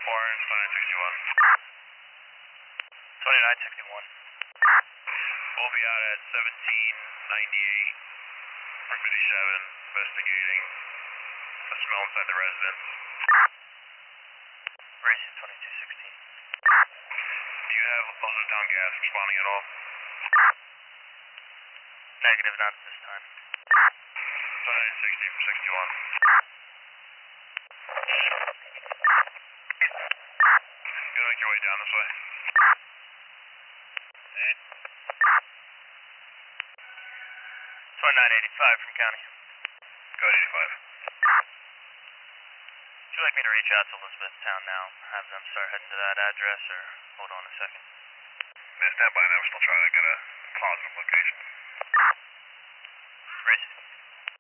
Orange, 2961. 2961. We'll be out at 1798 for 57, investigating a smell inside the residence. Racing 2216. Do you have Town gas responding at all? Negative, not at this time. 2960 for 61. You're gonna make your way down this way. 2985 from county. Go ahead, 85. Would you like me to reach out to Elizabethtown now, have them start heading to that address, or hold on a second? Stand by now, we're still trying to get a positive location.